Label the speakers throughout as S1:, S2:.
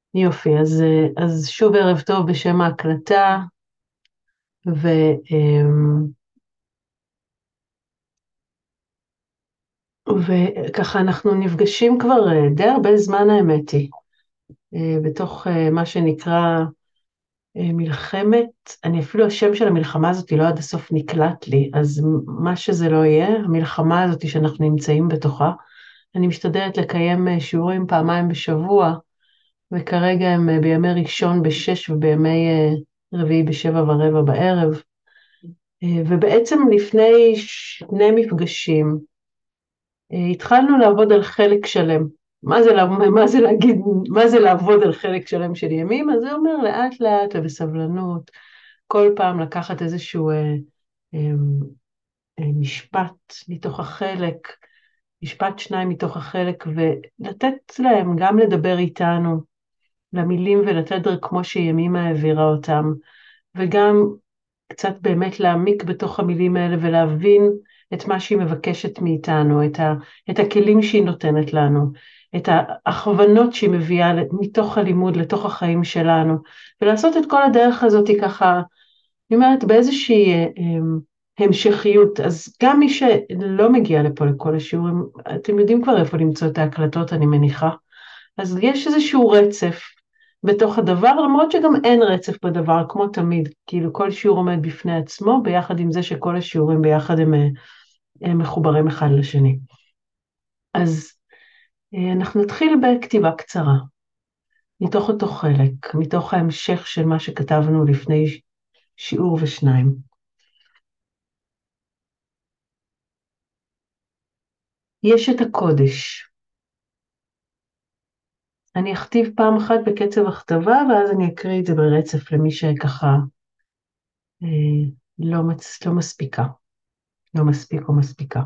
S1: יופי, אז שוב ערב טוב בשם ההקלטה, ו, אמ, וככה אנחנו נפגשים כבר די הרבה זמן האמת היא, בתוך מה שנקרא מלחמת, אני אפילו השם של המלחמה הזאת לא עד הסוף נקלט לי, אז מה שזה לא יהיה, המלחמה הזאת שאנחנו נמצאים בתוכה, אני משתדלת לקיים שיעורים פעמיים בשבוע, וכרגע הם בימי ראשון בשש ובימי רביעי בשבע ורבע בערב. ובעצם לפני שני מפגשים התחלנו לעבוד על חלק שלם. מה זה להגיד, מה זה לעבוד על חלק שלם של ימים? אז זה אומר לאט לאט ובסבלנות, כל פעם לקחת איזשהו אה, משפט מתוך החלק, משפט שניים מתוך החלק, ולתת להם גם לדבר איתנו, למילים ולתדר כמו שימימה העבירה אותם, וגם קצת באמת להעמיק בתוך המילים האלה ולהבין את מה שהיא מבקשת מאיתנו, את הכלים שהיא נותנת לנו, את ההכוונות שהיא מביאה מתוך הלימוד לתוך החיים שלנו, ולעשות את כל הדרך הזאת ככה, אני אומרת, באיזושהי המשכיות. אז גם מי שלא מגיע לפה לכל השיעורים, אתם יודעים כבר איפה למצוא את ההקלטות, אני מניחה. אז יש איזשהו רצף בתוך הדבר, למרות שגם אין רצף בדבר, כמו תמיד, כאילו כל שיעור עומד בפני עצמו, ביחד עם זה שכל השיעורים ביחד הם מחוברים אחד לשני. אז אנחנו נתחיל בכתיבה קצרה, מתוך אותו חלק, מתוך ההמשך של מה שכתבנו לפני שיעור ושניים. יש את הקודש. אני אכתיב פעם אחת בקצב הכתבה, ואז אני אקריא את זה ברצף למי שככה לא מספיקה, לא מספיק או מספיקה.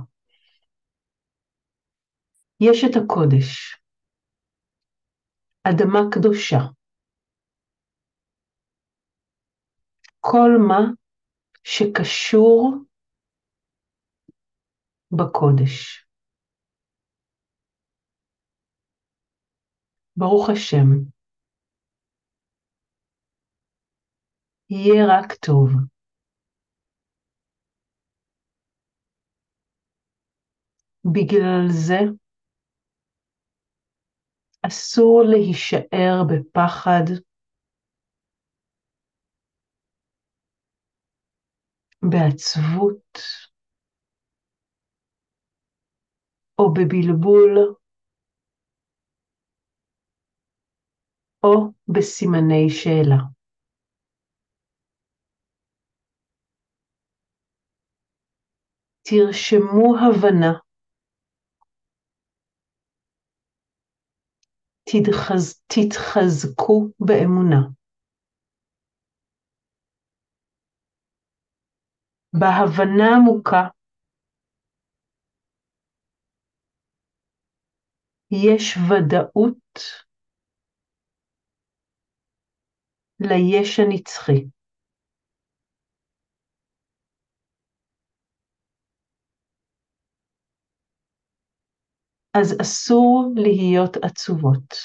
S1: יש את הקודש, אדמה קדושה, כל מה שקשור בקודש. ברוך השם, יהיה רק טוב. בגלל זה אסור להישאר בפחד, בעצבות או בבלבול או בסימני שאלה. תרשמו הבנה, תתחזקו באמונה. בהבנה עמוקה יש ודאות ליש הנצחי. אז אסור להיות עצובות.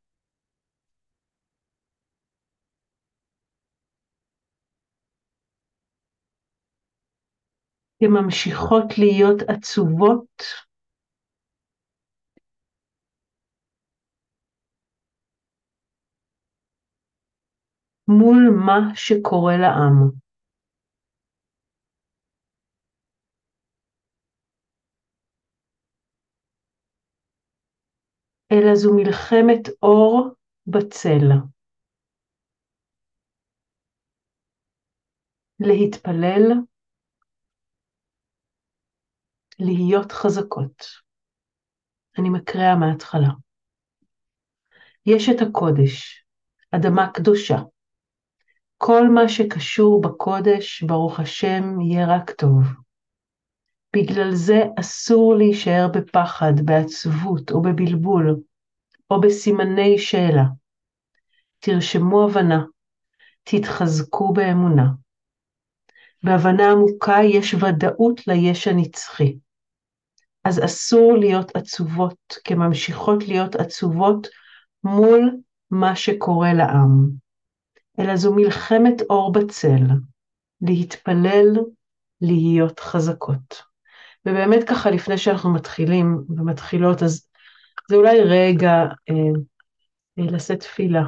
S1: הן ממשיכות להיות עצובות מול מה שקורה לעם. אלא זו מלחמת אור בצל. להתפלל, להיות חזקות. אני מקריאה מההתחלה. יש את הקודש, אדמה קדושה. כל מה שקשור בקודש, ברוך השם, יהיה רק טוב. בגלל זה אסור להישאר בפחד, בעצבות או בבלבול, או בסימני שאלה. תרשמו הבנה, תתחזקו באמונה. בהבנה עמוקה יש ודאות ליש הנצחי. אז אסור להיות עצובות, כממשיכות להיות עצובות מול מה שקורה לעם, אלא זו מלחמת אור בצל, להתפלל, להיות חזקות. ובאמת ככה לפני שאנחנו מתחילים ומתחילות, אז זה אולי רגע לשאת תפילה,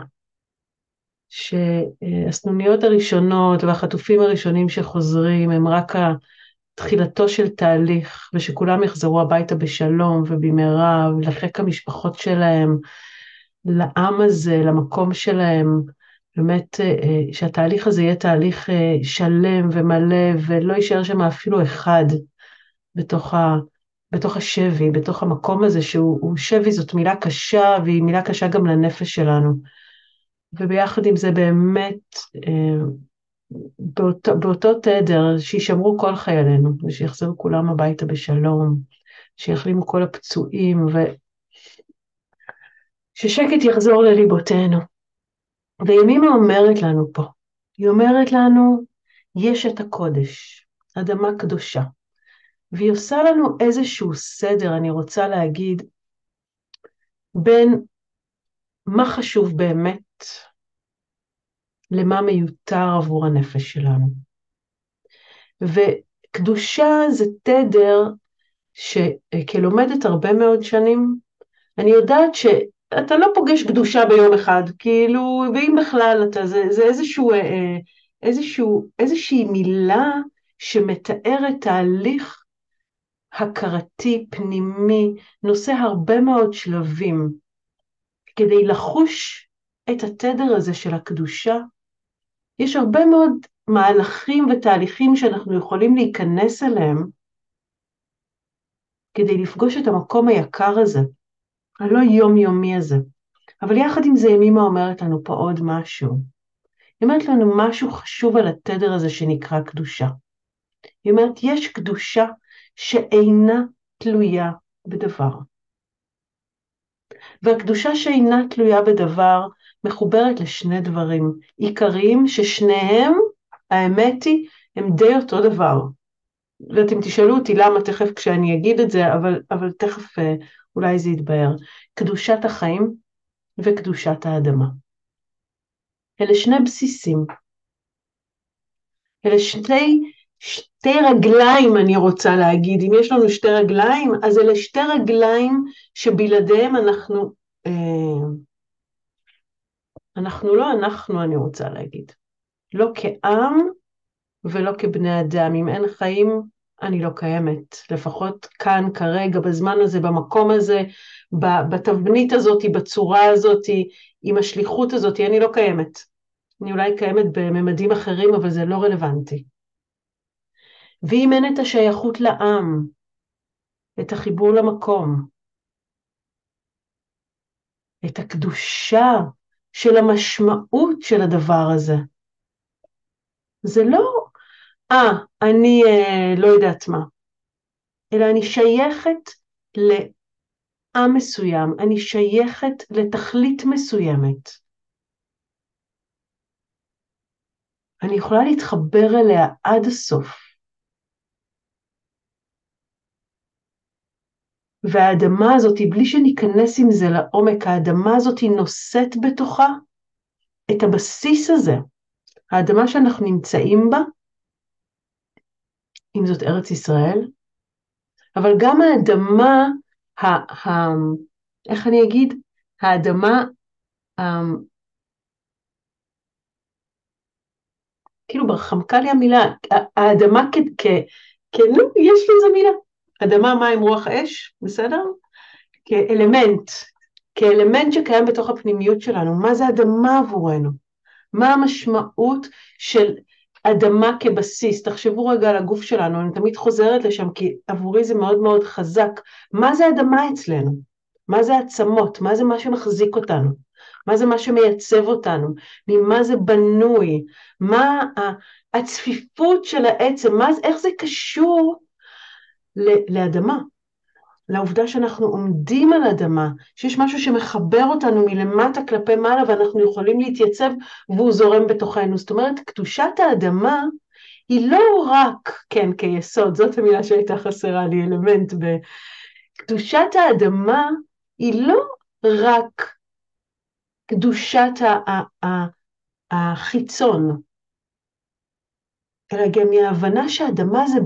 S1: שהסנוניות הראשונות והחטופים הראשונים שחוזרים הם רק תחילתו של תהליך, ושכולם יחזרו הביתה בשלום ובמהרה, לחיק המשפחות שלהם, לעם הזה, למקום שלהם, באמת שהתהליך הזה יהיה תהליך שלם ומלא, ולא יישאר שם אפילו אחד בתוך השבי, בתוך המקום הזה שהוא שבי, זאת מילה קשה, והיא מילה קשה גם לנפש שלנו. וביחד עם זה באמת, באותו תדר, שישמרו כל חיילינו, ושיחזרו כולם הביתה בשלום, שיחלימו כל הפצועים, וששקט יחזור לליבותינו. וימימה אומרת לנו פה, היא אומרת לנו, יש את הקודש, אדמה קדושה, והיא עושה לנו איזשהו סדר, אני רוצה להגיד, בין מה חשוב באמת, למה מיותר עבור הנפש שלנו. וקדושה זה תדר שכלומדת הרבה מאוד שנים, אני יודעת שאתה לא פוגש קדושה ביום אחד, כאילו, ואם בכלל אתה, זה איזושהי מילה שמתארת תהליך הכרתי, פנימי, נושא הרבה מאוד שלבים, כדי לחוש את התדר הזה של הקדושה, יש הרבה מאוד מהלכים ותהליכים שאנחנו יכולים להיכנס אליהם, כדי לפגוש את המקום היקר הזה, הלא יומיומי הזה. אבל יחד עם זה ימימה אומרת לנו פה עוד משהו. היא אומרת לנו משהו חשוב על התדר הזה שנקרא קדושה. היא אומרת, יש קדושה שאינה תלויה בדבר. והקדושה שאינה תלויה בדבר מחוברת לשני דברים עיקריים ששניהם, האמת היא, הם די אותו דבר. ואתם תשאלו אותי למה תכף כשאני אגיד את זה, אבל תכף אולי זה יתבהר. קדושת החיים וקדושת האדמה. אלה שני בסיסים. אלה שתי רגליים, אני רוצה להגיד. אם יש לנו שתי רגליים, אז אלה שתי רגליים שבלעדיהם אנחנו לא אנחנו, אני רוצה להגיד. לא כעם ולא כבני אדם. אם אין חיים, אני לא קיימת. לפחות כאן, כרגע, בזמן הזה, במקום הזה, בתבנית הזאת, בצורה הזאת, עם השליחות הזאת, אני לא קיימת. אני אולי קיימת בממדים אחרים, אבל זה לא רלוונטי. ואם אין את השייכות לעם, את החיבור למקום, את הקדושה של המשמעות של הדבר הזה, זה לא, אני לא יודעת מה, אלא אני שייכת לעם מסוים, אני שייכת לתכלית מסוימת. אני יכולה להתחבר אליה עד הסוף. והאדמה הזאת, בלי שניכנס עם זה לעומק, האדמה הזאת נושאת בתוכה את הבסיס הזה. האדמה שאנחנו נמצאים בה, אם זאת ארץ ישראל, אבל גם האדמה, איך אני אגיד? האדמה, כאילו ברחמקה לי המילה, האדמה נו, יש לזה מילה. אדמה, מים, רוח, אש, בסדר? כאלמנט שקיים בתוך הפנימיות שלנו. מה זה אדמה עבורנו? מה המשמעות של אדמה כבסיס? תחשבו רגע על הגוף שלנו, אני תמיד חוזרת לשם, כי עבורי זה מאוד מאוד חזק. מה זה אדמה אצלנו? מה זה עצמות? מה זה מה שמחזיק אותנו? מה זה מה שמייצב אותנו? ממה זה בנוי? מה הצפיפות של העצם? איך זה קשור לאדמה? לעובדה שאנחנו עומדים על אדמה, שיש משהו שמחבר אותנו מלמטה כלפי מעלה, ואנחנו יכולים להתייצב והוא זורם בתוכנו. זאת אומרת, קדושת האדמה היא לא רק, כן, כיסוד, זאת המילה שהייתה חסרה לי, אלמנט קדושת האדמה היא לא רק קדושת החיצון, אלא גם מההבנה שהאדמה זה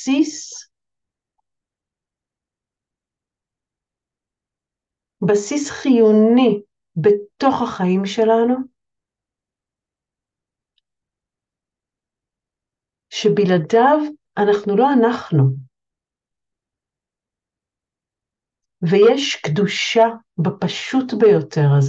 S1: בסיס חיוני בתוך החיים שלנו, שבלעדיו אנחנו לא אנחנו. ויש קדושה בפשוט ביותר הזה,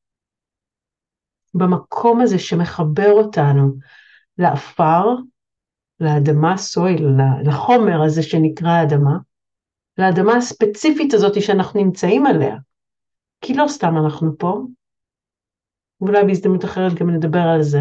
S1: במקום הזה שמחבר אותנו לאפר, לאדמה, סויל, לחומר הזה שנקרא האדמה, לאדמה הספציפית הזאת שאנחנו נמצאים עליה, כי לא סתם אנחנו פה, ואולי בהזדמנות אחרת גם נדבר על זה,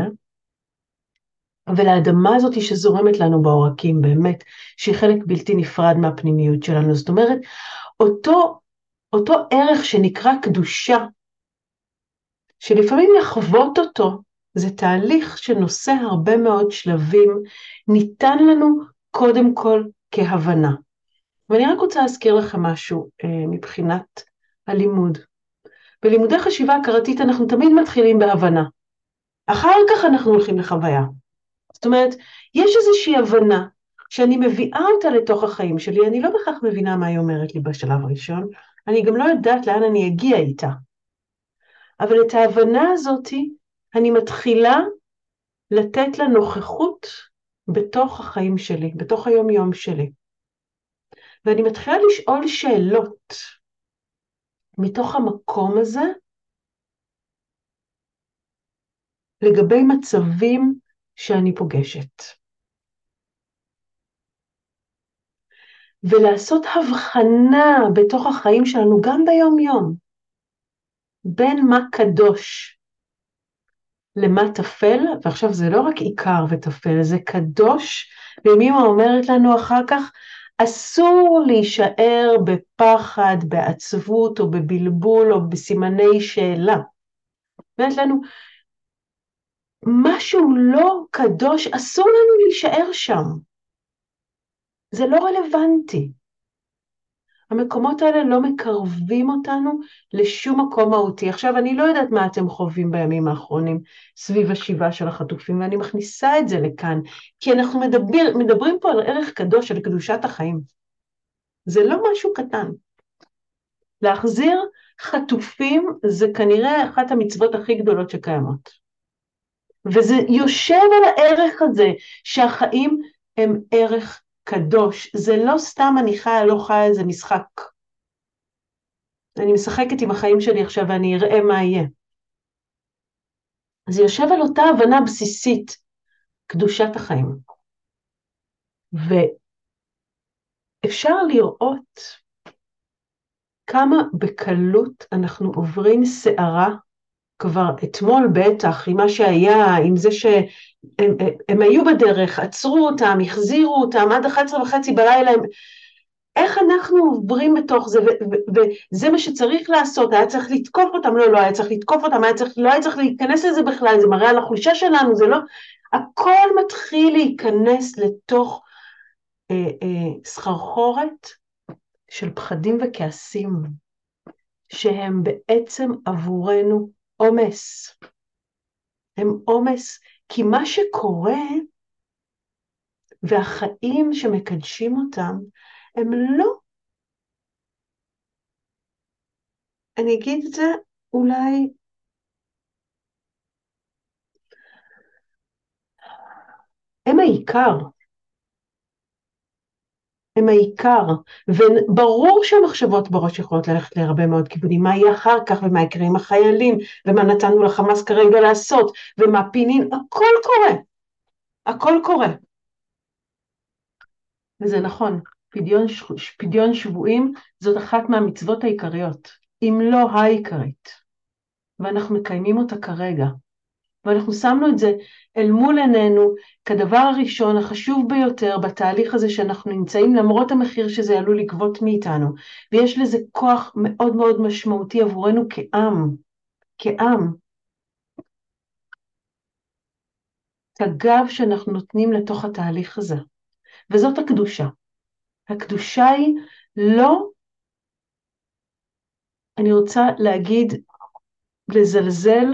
S1: ולאדמה הזאת שזורמת לנו בעורקים, באמת, שהיא חלק בלתי נפרד מהפנימיות שלנו. זאת אומרת, אותו ערך שנקרא קדושה, שלפעמים לחוות אותו, זה תהליך שנושא הרבה מאוד שלבים, ניתן לנו קודם כל כהבנה. ואני רק רוצה להזכיר לכם משהו מבחינת הלימוד. בלימודי חשיבה הכרתית אנחנו תמיד מתחילים בהבנה. אחר כך אנחנו הולכים לחוויה. זאת אומרת, יש איזושהי הבנה שאני מביאה אותה לתוך החיים שלי, אני לא בכך מבינה מה היא אומרת לי בשלב הראשון, אני גם לא יודעת לאן אני אגיע איתה. אבל את ההבנה הזאת אני מתחילה לתת לה נוכחות בתוך החיים שלי, בתוך היום יום שלי. ואני מתחילה לשאול שאלות מתוך המקום הזה, לגבי מצבים שאני פוגשת. ולעשות הבחנה בתוך החיים שלנו, גם ביום יום, בין מה קדוש למה תפל, ועכשיו זה לא רק עיקר ותפל, זה קדוש, ואמימה אומרת לנו אחר כך, אסור להישאר בפחד, בעצבות, או בבלבול, או בסימני שאלה. אומרת לנו, משהו לא קדוש, אסור לנו להישאר שם. זה לא רלוונטי. המקומות האלה לא מקרבים אותנו לשום מקום מהותי. עכשיו, אני לא יודעת מה אתם חווים בימים האחרונים סביב השיבה של החטופים, ואני מכניסה את זה לכאן, כי אנחנו מדברים פה על ערך קדוש, על קדושת החיים. זה לא משהו קטן. להחזיר חטופים זה כנראה אחת המצוות הכי גדולות שקיימות. וזה יושב על הערך הזה, שהחיים הם ערך קדוש. זה לא סתם אני חיה, לא חיה, זה משחק. אני משחקת עם החיים שלי עכשיו ואני אראה מה יהיה. זה יושב על אותה הבנה בסיסית, קדושת החיים. ואפשר לראות כמה בקלות אנחנו עוברים שערה, כבר אתמול בטח, עם מה שהיה, עם זה שהם היו בדרך, עצרו אותם, החזירו אותם, עד 11:30 בלילה, איך אנחנו עוברים בתוך זה, וזה מה שצריך לעשות, היה צריך לתקוף אותם, לא היה צריך לתקוף אותם, לא היה צריך להיכנס לזה בכלל, זה מראה על החולשה שלנו, זה לא, הכל מתחיל להיכנס לתוך סחרחורת של פחדים וכעסים, שהם בעצם עבורנו עומס. הם עומס, כי מה שקורה, והחיים שמקדשים אותם, הם לא, אני אגיד את זה אולי, הם העיקר. הם העיקר, וברור שהמחשבות בראש יכולות ללכת להרבה מאוד כיוונים, מה יהיה אחר כך, ומה יקרה עם החיילים, ומה נתנו לחמאס כרגע לעשות, ומה פינים, הכל קורה, הכל קורה. וזה נכון, פדיון שבויים זאת אחת מהמצוות העיקריות, אם לא העיקרית, ואנחנו מקיימים אותה כרגע. ואנחנו שמנו את זה אל מול עינינו כדבר הראשון החשוב ביותר בתהליך הזה שאנחנו נמצאים, למרות המחיר שזה עלול לגבות מאיתנו, ויש לזה כוח מאוד מאוד משמעותי עבורנו כעם. את הגב שאנחנו נותנים לתוך התהליך הזה, וזאת הקדושה. הקדושה היא לא, אני רוצה להגיד, לזלזל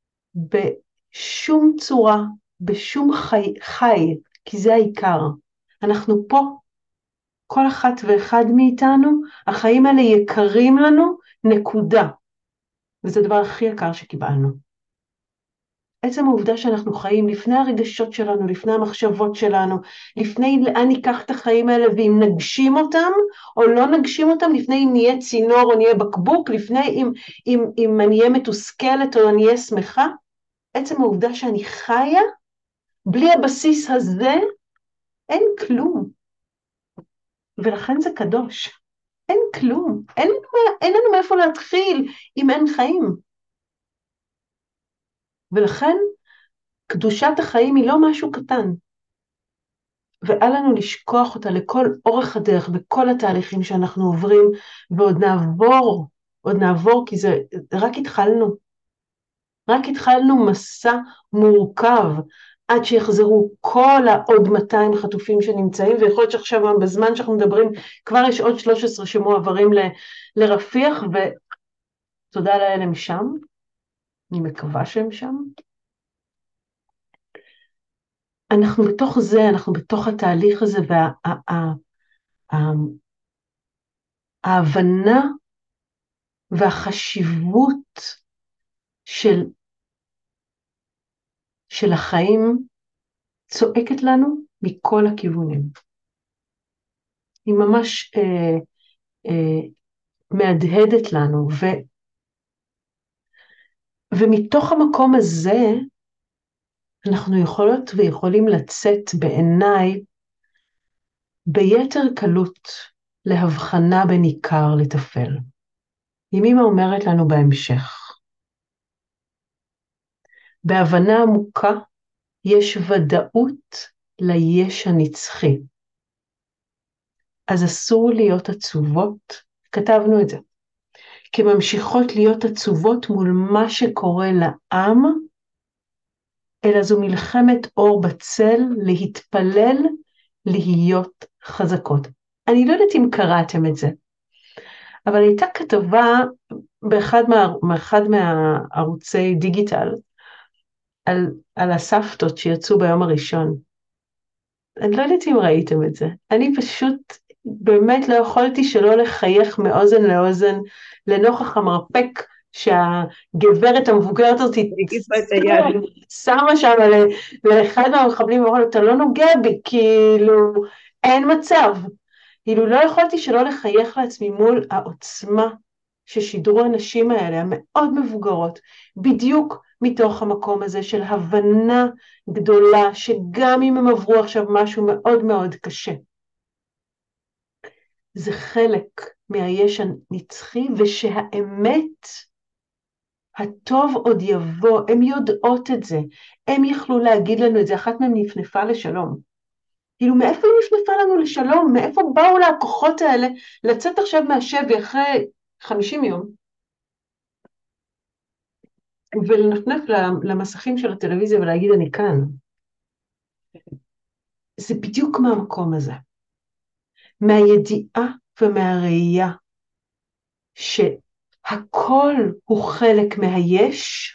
S1: בשום צורה, בשום חי, כי זה העיקר. אנחנו פה, כל אחת ואחד מאיתנו, החיים האלה יקרים לנו, נקודה. וזה הדבר הכי יקר שקיבלנו. עצם העובדה שאנחנו חיים לפני הרגשות שלנו, לפני המחשבות שלנו, לפני לאן ניקח את החיים האלה, ואם נגשים אותם או לא נגשים אותם, לפני אם נהיה צינור או נהיה בקבוק, לפני אם אני אהיה מתוסכלת או אני אהיה שמחה, עצם העובדה שאני חיה, בלי הבסיס הזה, אין כלום. ולכן זה קדוש. אין כלום. אין לנו מאיפה להתחיל אם אין חיים. ולכן, קדושת החיים היא לא משהו קטן. ואל לנו לשכוח אותה לכל אורך הדרך, בכל התהליכים שאנחנו עוברים, ועוד נעבור, כי זה רק התחלנו. רק התחלנו מסע מורכב, עד שיחזרו כל העוד 200 חטופים שנמצאים, ויכול להיות שעכשיו בזמן שאנחנו מדברים, כבר יש עוד 13 שמועברים לרפיח, ותודה לאל הם שם, אני מקווה שהם שם. אנחנו בתוך זה, אנחנו בתוך התהליך הזה, וההבנה והחשיבות של החיים צועקת לנו מכל הכיוונים. היא ממש מהדהדת לנו, ומתוך המקום הזה, אנחנו יכולות ויכולים לצאת בעיניי, ביתר קלות להבחנה בין עיקר לטפל. אם אמא אומרת לנו בהמשך, בהבנה עמוקה יש ודאות ליש הנצחי. אז אסור להיות עצובות, כתבנו את זה, כי ממשיכות להיות עצובות מול מה שקורה לעם, אלא זו מלחמת אור בצל, להתפלל, להיות חזקות. אני לא יודעת אם קראתם את זה, אבל הייתה כתבה באחד מהערוצי דיגיטל, על הסבתות שיצאו ביום הראשון. אני לא יודעת אם ראיתם את זה. אני פשוט באמת לא יכולתי שלא לחייך מאוזן לאוזן, לנוכח המרפק שהגברת המבוגרת הזאת שמה שם לאחד מהמחבלים, ואומרה לו, אתה לא נוגע בי, כאילו, אין מצב. כאילו, לא יכולתי שלא לחייך לעצמי מול העוצמה ששידרו הנשים האלה, המאוד מבוגרות, בדיוק מתוך המקום הזה של הבנה גדולה, שגם אם הם עברו עכשיו משהו מאוד מאוד קשה, זה חלק מהיש הנצחי, ושהאמת, הטוב עוד יבוא, הם יודעות את זה, הם יכלו להגיד לנו את זה, אחת מהם נפנפה לשלום. כאילו, מאיפה היא נפנפה לנו לשלום? מאיפה באו לה הכוחות האלה לצאת עכשיו מהשבי אחרי 50 יום? ולנפנף למסכים של הטלוויזיה ולהגיד, אני כאן. זה בדיוק מהמקום הזה. מהידיעה ומהראייה, שהכל הוא חלק מהיש,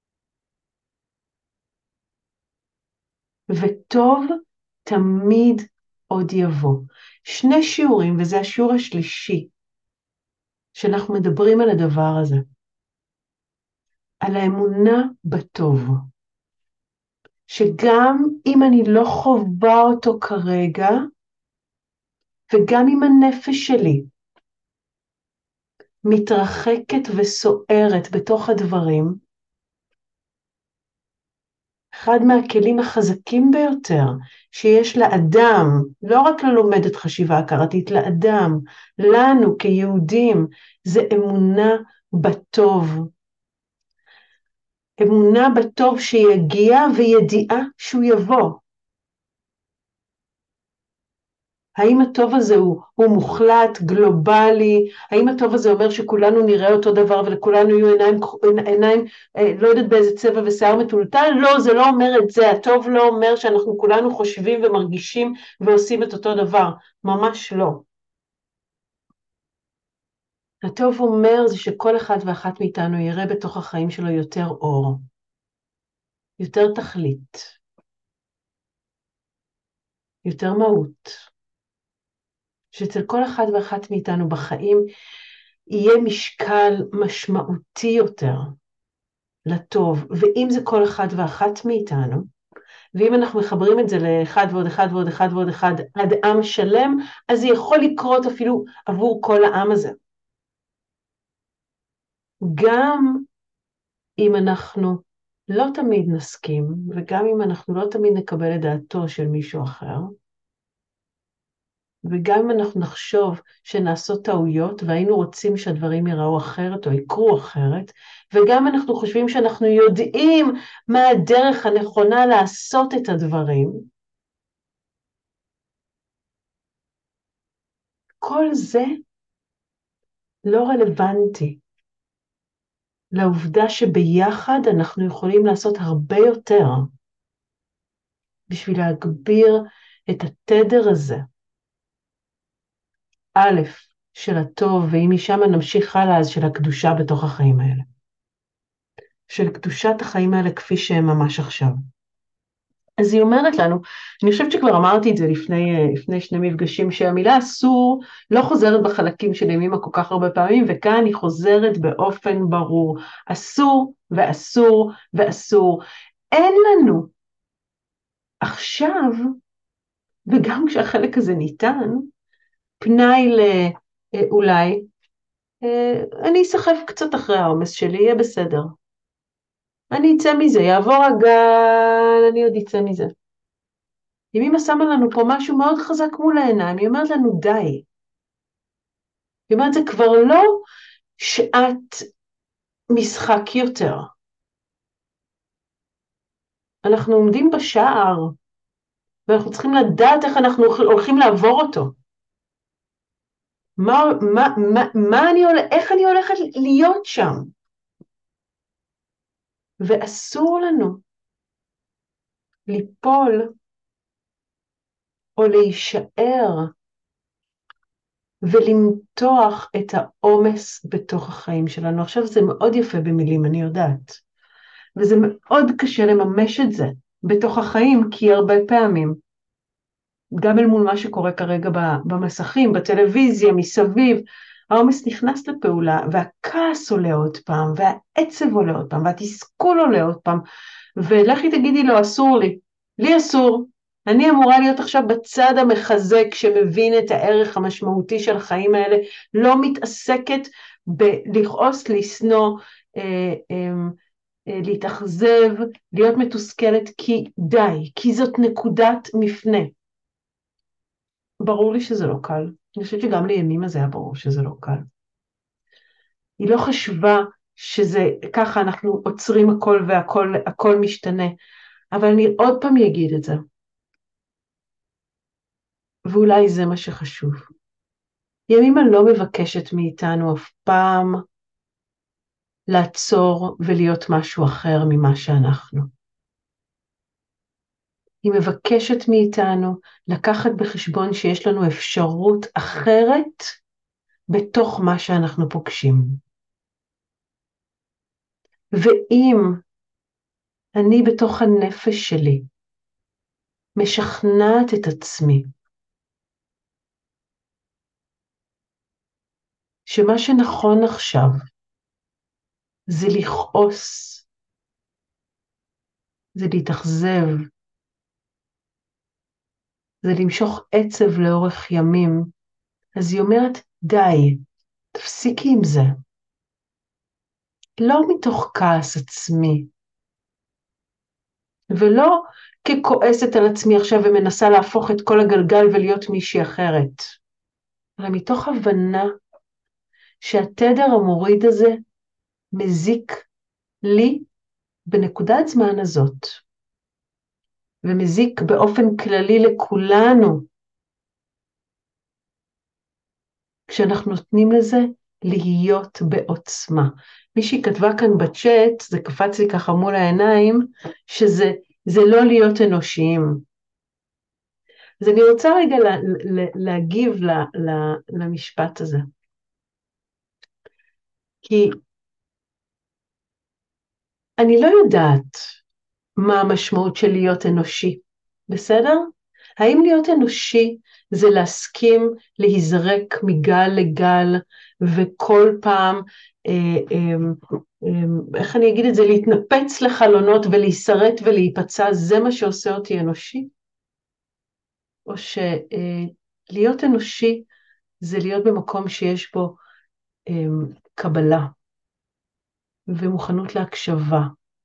S1: וטוב תמיד עוד יבוא. שני שיעורים, וזה השיעור השלישי, שאנחנו מדברים על הדבר הזה. על האמונה בטוב. שגם אם אני לא חובה אותו כרגע, וגם אם הנפש שלי מתרחקת וסוערת בתוך הדברים, אחד מהכלים החזקים ביותר שיש לאדם, לא רק ללומדת חשיבה הכרתית, לאדם, לנו כיהודים, זה אמונה בטוב. אמונה בטוב שיגיע וידיעה שהוא יבוא. האם הטוב הזה הוא מוחלט, גלובלי? האם הטוב הזה אומר שכולנו נראה אותו דבר ולכולנו יהיו עיניים לא יודעת באיזה צבע ושיער מטולטל? לא, זה לא אומר את זה. הטוב לא אומר שאנחנו כולנו חושבים ומרגישים ועושים את אותו דבר. ממש לא. הטוב אומר זה שכל אחד ואחת מאיתנו יראה בתוך החיים שלו יותר אור, יותר תכלית, יותר מהות, שאצל כל אחד ואחת מאיתנו בחיים יהיה משקל משמעותי יותר לטוב, ואם זה כל אחד ואחת מאיתנו, ואם אנחנו מחברים את זה לאחד ועוד אחד ועוד אחד ועוד אחד עד עם שלם, אז זה יכול לקרות אפילו עבור כל העם הזה. גם אם אנחנו לא תמיד נסכים, וגם אם אנחנו לא תמיד נקבל את דעתו של מישהו אחר, וגם אם אנחנו נחשוב שנעשות טעויות, והיינו רוצים שהדברים ייראו אחרת או יקרו אחרת, וגם אנחנו חושבים שאנחנו יודעים מה הדרך הנכונה לעשות את הדברים, כל זה לא רלוונטי לעובדה שביחד אנחנו יכולים לעשות הרבה יותר בשביל להגביר את התדר הזה. א', של הטוב, ואם משם נמשיך הלאה, אז של הקדושה בתוך החיים האלה. של קדושת החיים האלה כפי שהם ממש עכשיו. אז היא אומרת לנו, אני חושבת שכבר אמרתי את זה לפני שני מפגשים, שהמילה אסור לא חוזרת בחלקים של ימימה כל כך הרבה פעמים, וכאן היא חוזרת באופן ברור. אסור ואסור ואסור. אין לנו עכשיו, וגם כשהחלק הזה ניתן, פנאי לאולי, אני אסחף קצת אחרי העומס שלי, יהיה בסדר. אני אצא מזה, יעבור הגל, אני עוד אצא מזה. ימימה שמה לנו פה משהו מאוד חזק מול העיניים, היא אומרת לנו די. היא אומרת, זה כבר לא שעת משחק יותר. אנחנו עומדים בשער, ואנחנו צריכים לדעת איך אנחנו הולכים לעבור אותו. איך אני הולכת להיות שם? ואסור לנו ליפול או להישאר ולמתוח את העומס בתוך החיים שלנו. עכשיו זה מאוד יפה במילים, אני יודעת. וזה מאוד קשה לממש את זה בתוך החיים, כי הרבה פעמים, גם אל מול מה שקורה כרגע במסכים, בטלוויזיה, מסביב, העומס נכנס לפעולה, והכעס עולה עוד פעם, והעצב עולה עוד פעם, והתסכול עולה עוד פעם, ולכי תגידי לו, אסור לי, לי אסור, אני אמורה להיות עכשיו בצד המחזק, שמבין את הערך המשמעותי של החיים האלה, לא מתעסקת בלכעוס, לשנוא, להתאכזב, להיות מתוסכלת, כי די, כי זאת נקודת מפנה. ברור לי שזה לא קל. אני חושבת שגם לימימה זה היה ברור שזה לא קל. היא לא חשבה שזה ככה אנחנו עוצרים הכל והכל משתנה, אבל אני עוד פעם אגיד את זה. ואולי זה מה שחשוב. ימימה לא מבקשת מאיתנו אף פעם לעצור ולהיות משהו אחר ממה שאנחנו. היא מבקשת מאיתנו לקחת בחשבון שיש לנו אפשרות אחרת בתוך מה שאנחנו פוגשים. ואם אני בתוך הנפש שלי משכנעת את עצמי שמה שנכון עכשיו זה לכעוס, זה להתאכזב, זה למשוך עצב לאורך ימים, אז היא אומרת, די, תפסיקי עם זה. לא מתוך כעס עצמי, ולא ככועסת על עצמי עכשיו ומנסה להפוך את כל הגלגל ולהיות מישהי אחרת, אלא מתוך הבנה שהתדר המוריד הזה מזיק לי בנקודת זמן הזאת, ומזיק באופן כללי לכולנו, כשאנחנו נותנים לזה להיות בעוצמה. מישהי כתבה כאן בצ'אט, זה קפץ לי ככה מול העיניים, שזה לא להיות אנושיים. אז אני רוצה רגע להגיב למשפט הזה. כי אני לא יודעת מה המשמעות של להיות אנושי, בסדר? האם להיות אנושי זה להסכים להיזרק מגל לגל, וכל פעם, איך אני אגיד את זה, להתנפץ לחלונות ולהישרט ולהיפצע, זה מה שעושה אותי אנושי? או שלהיות אנושי זה להיות במקום שיש בו קבלה, ומוכנות להקשבה,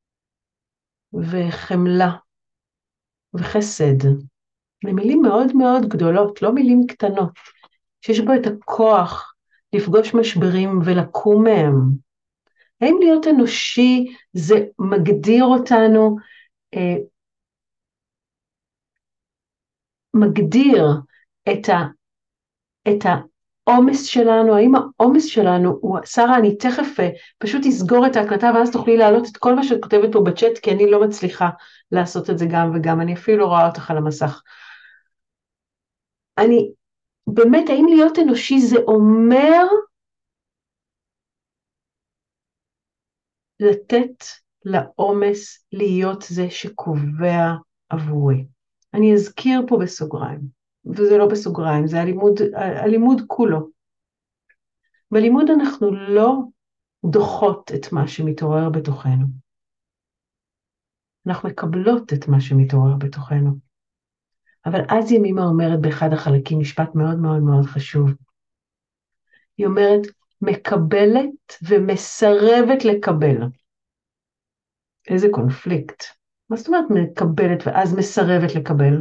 S1: וחמלה, וחסד. זה מילים מאוד מאוד גדולות, לא מילים קטנות, שיש בו את הכוח לפגוש משברים ולקום מהם. האם להיות אנושי זה מגדיר אותנו, מגדיר את העומס שלנו? האם העומס שלנו הוא, שרה, אני תכף פשוט אסגור את ההקלטה, ואז תוכלי להעלות את כל מה שאת כותבת פה בצ'אט, כי אני לא מצליחה לעשות את זה גם וגם, אני אפילו לא רואה אותך על המסך. באמת, האם להיות אנושי זה אומר לתת לעומס להיות זה שקובע עבורי? אני אזכיר פה בסוגריים, וזה לא בסוגריים, זה הלימוד כולו. בלימוד אנחנו לא דוחות את מה שמתעורר בתוכנו. אנחנו מקבלות את מה שמתעורר בתוכנו. אבל אז ימימה אומרת באחד החלקים משפט מאוד מאוד מאוד חשוב. היא אומרת, מקבלת ומסרבת לקבל. איזה קונפליקט. מה זאת אומרת מקבלת ואז מסרבת לקבל?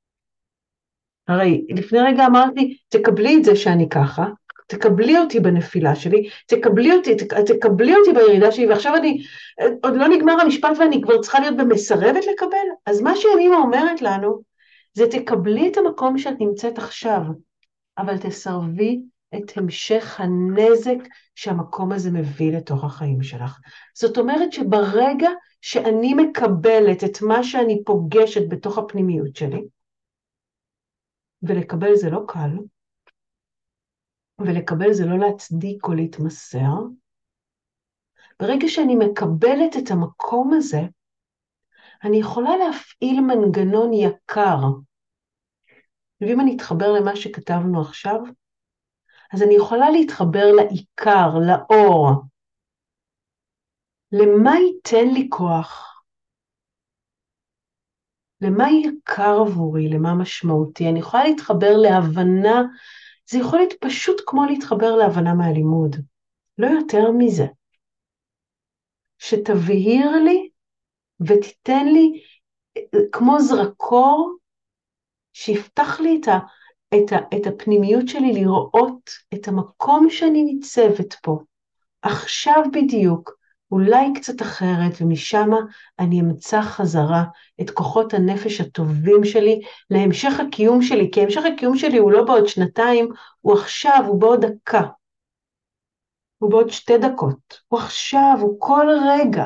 S1: הרי לפני רגע אמרתי, תקבלי את זה שאני ככה, תקבלי אותי בנפילה שלי, תקבלי אותי בירידה שלי, ועכשיו עוד לא נגמר המשפט ואני כבר צריכה להיות במסרבת לקבל. אז מה שימימה אומרת לנו, זה תקבלי את המקום שאת נמצאת עכשיו, אבל תסרבי את המשך הנזק שהמקום הזה מביא לתוך החיים שלך. זאת אומרת שברגע שאני מקבלת את מה שאני פוגשת בתוך הפנימיות שלי, ולקבל זה לא קל, ולקבל זה לא להצדיק או להתמסר, ברגע שאני מקבלת את המקום הזה, אני יכולה להפעיל מנגנון יקר. ואם אני אתחבר למה שכתבנו עכשיו, אז אני יכולה להתחבר לעיקר, לאור. למה ייתן לי כוח? למה יקר עבורי? למה משמעותי? אני יכולה להתחבר להבנה, זה יכול להיות פשוט כמו להתחבר להבנה מהלימוד. לא יותר מזה. שתבהיר לי ותיתן לי כמו זרקור, שיפתח לי את הפנימיות שלי לראות את המקום שאני ניצבת פה. עכשיו בדיוק, אולי קצת אחרת, ומשם אני אמצא חזרה את כוחות הנפש הטובים שלי, להמשך הקיום שלי, כי המשך הקיום שלי הוא לא בעוד שנתיים, הוא עכשיו, הוא בעוד דקה, הוא בעוד 2 דקות, הוא עכשיו, הוא כל רגע.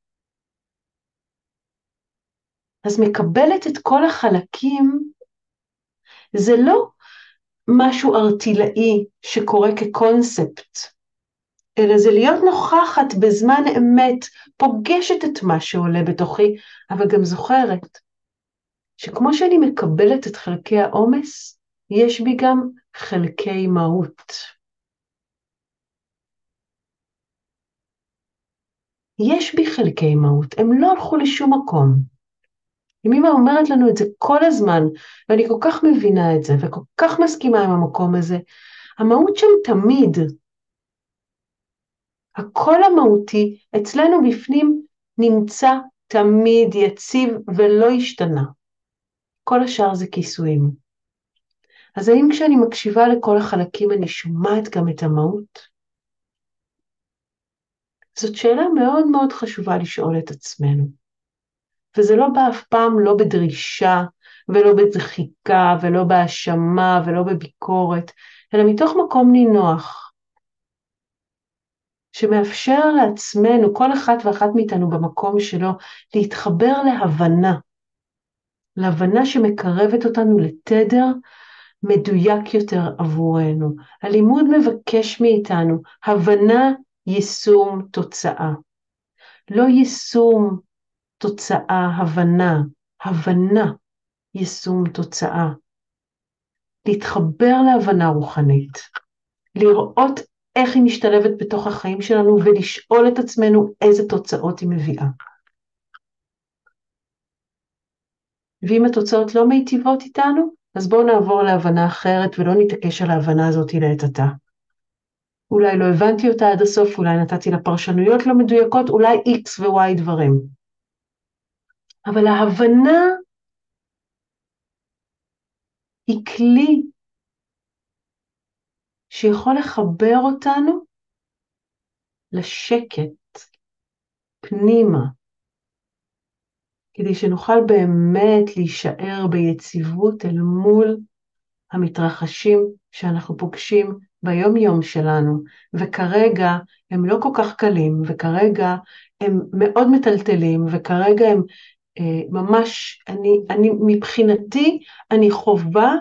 S1: אז מקבלת את כל החלקים, זה לא משהו ארטילאי שקורה כקונספט, אלא זה להיות נוכחת בזמן אמת, פוגשת את מה שעולה בתוכי, אבל גם זוכרת שכמו שאני מקבלת את חלקי העומס, יש בי גם חלקי מהות. יש בי חלקי מהות, הם לא הלכו לשום מקום. ימימה אומרת לנו את זה כל הזמן, ואני כל כך מבינה את זה, וכל כך מסכימה עם המקום הזה. המהות שם תמיד, הקול המהותי אצלנו בפנים נמצא תמיד יציב ולא השתנה. כל השאר זה כיסויים. אז האם כשאני מקשיבה לכל החלקים אני שומעת גם את המהות? זאת שאלה מאוד מאוד חשובה לשאול את עצמנו. וזה לא בא אף פעם לא בדרישה ולא בדחיקה ולא בהאשמה ולא בביקורת, אלא מתוך מקום נינוח. שמאפשר לעצמנו, כל אחת ואחת מאיתנו במקום שלו, להתחבר להבנה שמקרבת אותנו לתדר מדויק יותר עבורנו. הלימוד מבקש מאיתנו הבנה יישום תוצאה. לא יישום תוצאה, הבנה, הבנה, יישום תוצאה. להתחבר להבנה רוחנית, לראות איך היא משתלבת בתוך החיים שלנו, ולשאול את עצמנו איזה תוצאות היא מביאה. ואם התוצאות לא מיטיבות איתנו, אז בואו נעבור להבנה אחרת, ולא נתעקש על ההבנה הזאת לעת עתה. אולי לא הבנתי אותה עד הסוף, אולי נתתי לה פרשנויות לא מדויקות, אולי X ו-Y דברים. אבל ההבנה היא כלי שיכול לחבר אותנו לשקט, פנימה, כדי שנוכל באמת להישאר ביציבות אל מול המתרחשים שאנחנו פוגשים ביום יום שלנו, וכרגע הם לא כל כך קלים, וכרגע הם מאוד מטלטלים, וכרגע הם ממש, מבחינתי, אני חובה,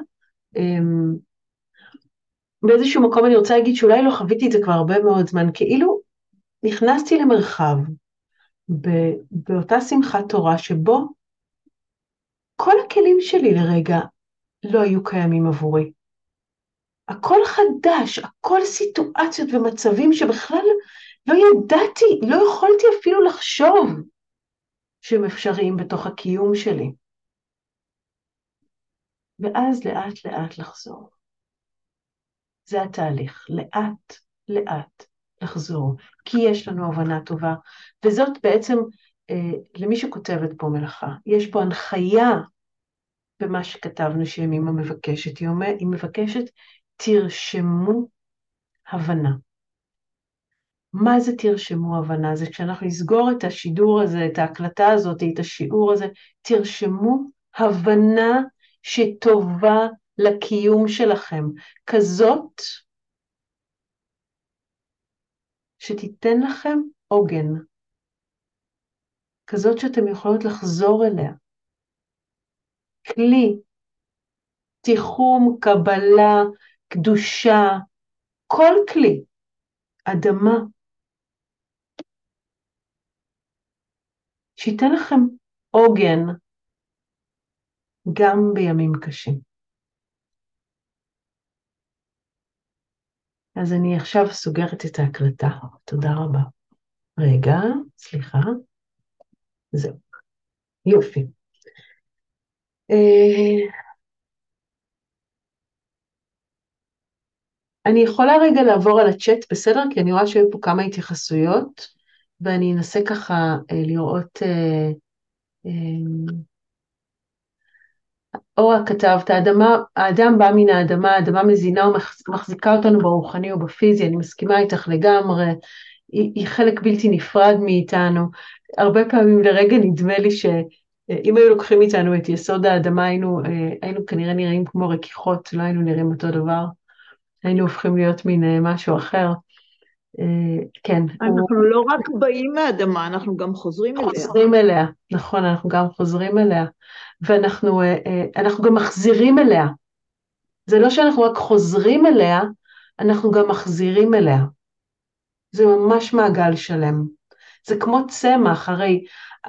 S1: באיזשהו מקום אני רוצה להגיד שאולי לא חוויתי את זה כבר הרבה מאוד זמן, כאילו נכנסתי למרחב, באותה שמחת תורה, שבו כל הכלים שלי לרגע לא היו קיימים עבורי. הכל חדש, הכל סיטואציות ומצבים שבכלל לא ידעתי, לא יכולתי אפילו לחשוב שהם אפשריים בתוך הקיום שלי. ואז לאט לאט לחזור. זה התהליך, לאט לאט לחזור, כי יש לנו הבנה טובה, וזאת בעצם, למי שכותבת פה מלאכה, יש פה הנחיה במה שכתבנו שימימה מבקשת, היא מבקשת, תרשמו הבנה. מה זה תרשמו הבנה? זה כשאנחנו נסגור את השידור הזה, את ההקלטה הזאת, את השיעור הזה, תרשמו הבנה שטובה לקיום שלכם, כזאת שתיתן לכם עוגן, כזאת שאתם יכולות לחזור אליה. כלי, תיחום, קבלה, קדושה, כל כלי, אדמה, שייתן לכם עוגן גם בימים קשים. אז אני עכשיו סוגרת את ההקלטה. תודה רבה. רגע, סליחה. זהו. יופי. אני יכולה רגע לעבור על הצ'אט, בסדר? כי אני רואה שהיו פה כמה התייחסויות, ואני אנסה ככה לראות... אורה כתבת, האדם בא מן האדמה, האדמה מזינה ומחזיקה אותנו ברוחני ובפיזי, אני מסכימה איתך לגמרי, היא חלק בלתי נפרד מאיתנו. הרבה פעמים לרגע נדמה לי שאם היו לוקחים איתנו את יסוד האדמה, היינו כנראה נראים כמו רכיכות, לא היינו נראים אותו דבר, היינו הופכים להיות מין משהו אחר. כן.
S2: אנחנו לא רק באים מהאדמה, אנחנו גם חוזרים אליה.
S1: חוזרים אליה, נכון, אנחנו גם חוזרים אליה, ואנחנו גם מחזירים אליה. זה לא שאנחנו רק חוזרים אליה, אנחנו גם מחזירים אליה. זה ממש מעגל שלם. זה כמו צמח, הרי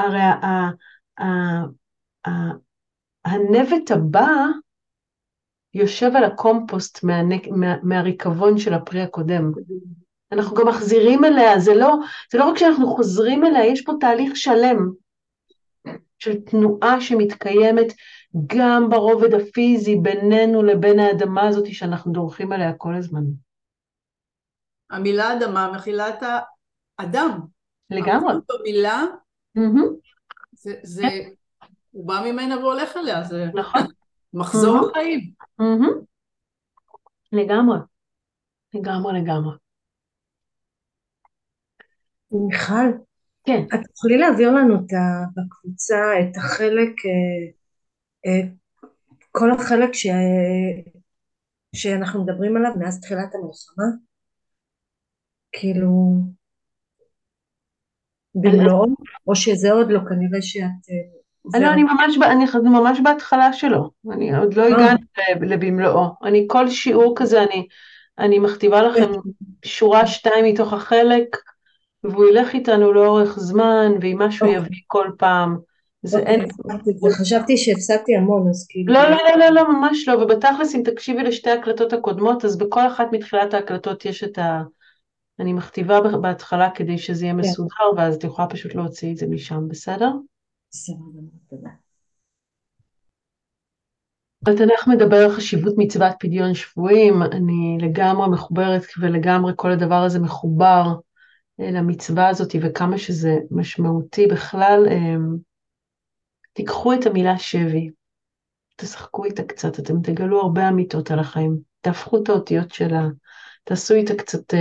S1: הנבט הבא יושב על הקומפוסט מהריקבון של הפרי הקודם. אנחנו גם מחזירים אליה, זה לא רק שאנחנו חוזרים אליה, יש פה תהליך שלם של תנועה שמתקיימת גם ברובד הפיזי בינינו לבין האדמה הזאת שאנחנו דורכים עליה כל הזמן.
S2: המילה אדמה מכילה את האדם.
S1: לגמרי.
S2: במילה, הוא בא ממנה והולך אליה, זה
S1: נכון.
S2: מחזור החיים.
S1: לגמרי. לגמרי.
S3: מיכל,
S1: כן.
S3: את יכולה להעביר לנו בקבוצה את החלק, כל החלק שאנחנו מדברים עליו מאז תחילת המלחמה? כאילו, במלואו, או שזה עוד לא, כנראה שאת...
S1: לא, אני ממש בהתחלה שלו, אני עוד לא הגעתי לבמלואו, אני כל שיעור כזה, אני מכתיבה לכם שורה 2 מתוך החלק, והוא ילך איתנו לאורך זמן, ואם משהו
S3: אוקיי,
S1: יביא כל פעם, זה אין...
S3: הבנתי את זה. חשבתי שהפסדתי המון, אז כאילו...
S1: לא, לא, לא, לא, לא, ממש לא, ובתכלס אם תקשיבי לשתי הקלטות הקודמות, אז בכל אחת מתחילת ההקלטות יש את ה... אני מכתיבה בהתחלה כדי שזה יהיה
S3: כן,
S1: מסודר, ואז את יכולה פשוט להוציא את זה משם, בסדר?
S3: בסדר, תודה.
S1: התנ"ך מדבר על חשיבות מצוות פדיון שבויים, אני לגמרי מחוברת ולגמרי כל הדבר הזה מחובר למצווה הזאת וכמה שזה משמעותי בכלל. תיקחו את המילה שבי, תשחקו איתה קצת, אתם תגלו הרבה אמיתות על החיים, תהפכו את האותיות שלה, תעשו איתה קצת